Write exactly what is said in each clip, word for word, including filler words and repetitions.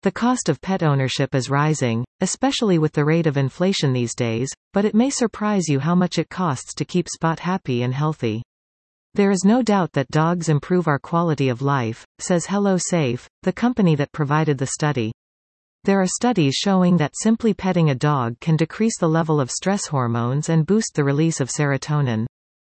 The cost of pet ownership is rising, especially with the rate of inflation these days, but it may surprise you how much it costs to keep Spot happy and healthy. There is no doubt that dogs improve our quality of life, says HelloSafe, the company that provided the study. There are studies showing that simply petting a dog can decrease the level of stress hormones and boost the release of serotonin.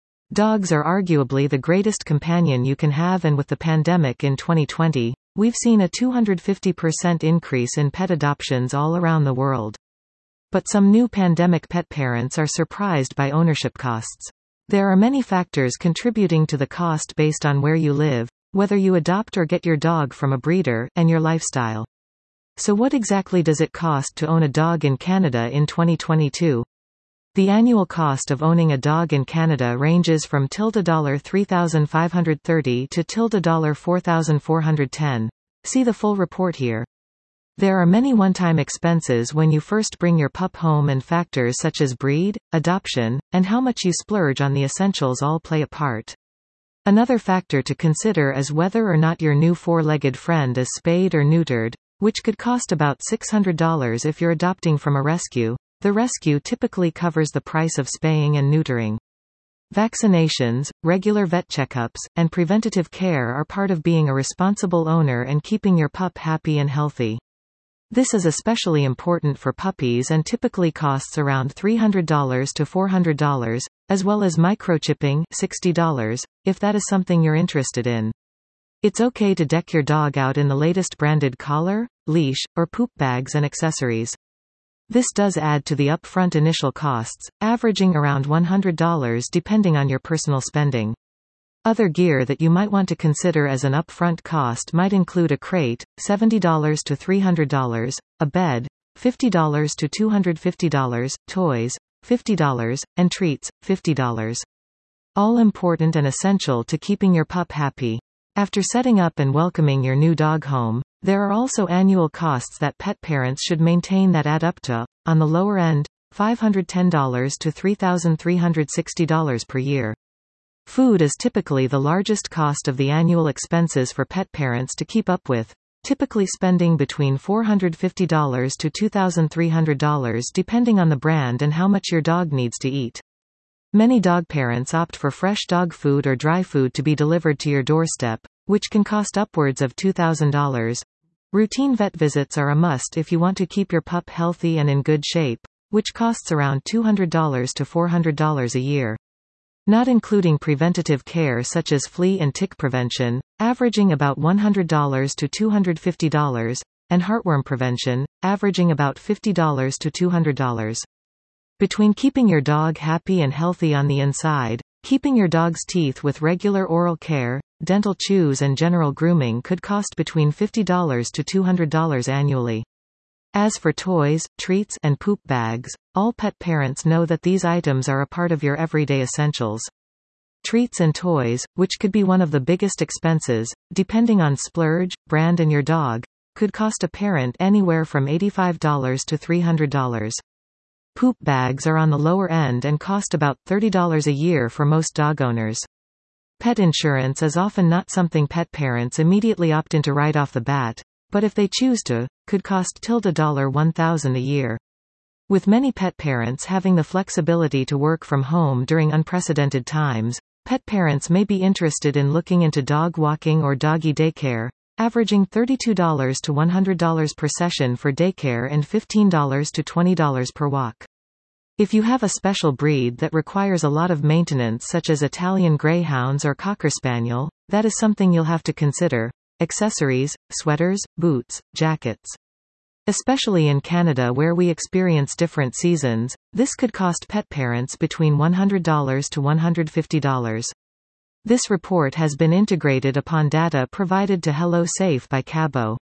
Dogs are arguably the greatest companion you can have, and with the pandemic in twenty twenty, we've seen a two hundred fifty percent increase in pet adoptions all around the world. But some new pandemic pet parents are surprised by ownership costs. There are many factors contributing to the cost based on where you live, whether you adopt or get your dog from a breeder, and your lifestyle. So what exactly does it cost to own a dog in Canada in twenty twenty-two? The annual cost of owning a dog in Canada ranges from three thousand five hundred thirty dollars to four thousand four hundred ten dollars. See the full report here. There are many one-time expenses when you first bring your pup home, and factors such as breed, adoption, and how much you splurge on the essentials all play a part. Another factor to consider is whether or not your new four-legged friend is spayed or neutered, which could cost about six hundred dollars if you're adopting from a rescue. The rescue typically covers the price of spaying and neutering. Vaccinations, regular vet checkups, and preventative care are part of being a responsible owner and keeping your pup happy and healthy. This is especially important for puppies and typically costs around three hundred dollars to four hundred dollars, as well as microchipping sixty dollars, if that is something you're interested in. It's okay to deck your dog out in the latest branded collar, leash, or poop bags and accessories. This does add to the upfront initial costs, averaging around one hundred dollars depending on your personal spending. Other gear that you might want to consider as an upfront cost might include a crate, seventy dollars to three hundred dollars, a bed, fifty dollars to two hundred fifty dollars, toys, fifty dollars, and treats, fifty dollars. All important and essential to keeping your pup happy. After setting up and welcoming your new dog home, there are also annual costs that pet parents should maintain that add up to, on the lower end, five hundred ten dollars to three thousand three hundred sixty dollars per year. Food is typically the largest cost of the annual expenses for pet parents to keep up with, typically spending between four hundred fifty dollars to two thousand three hundred dollars depending on the brand and how much your dog needs to eat. Many dog parents opt for fresh dog food or dry food to be delivered to your doorstep, which can cost upwards of two thousand dollars. Routine vet visits are a must if you want to keep your pup healthy and in good shape, which costs around two hundred dollars to four hundred dollars a year. Not including preventative care such as flea and tick prevention, averaging about one hundred dollars to two hundred fifty dollars, and heartworm prevention, averaging about fifty dollars to two hundred dollars. Between keeping your dog happy and healthy on the inside, keeping your dog's teeth with regular oral care, dental chews and general grooming could cost between fifty dollars to two hundred dollars annually. As for toys, treats, and poop bags, all pet parents know that these items are a part of your everyday essentials. Treats and toys, which could be one of the biggest expenses, depending on splurge, brand and your dog, could cost a parent anywhere from eighty-five dollars to three hundred dollars. Poop bags are on the lower end and cost about thirty dollars a year for most dog owners. Pet insurance is often not something pet parents immediately opt into right off the bat, but if they choose to, could cost one thousand dollars a year. With many pet parents having the flexibility to work from home during unprecedented times, pet parents may be interested in looking into dog walking or doggy daycare, averaging thirty-two dollars to one hundred dollars per session for daycare and fifteen dollars to twenty dollars per walk. If you have a special breed that requires a lot of maintenance such as Italian Greyhounds or Cocker Spaniel, that is something you'll have to consider. Accessories, sweaters, boots, jackets. Especially in Canada where we experience different seasons, this could cost pet parents between one hundred dollars to one hundred fifty dollars. This report has been integrated upon data provided to HelloSafe by Cabo.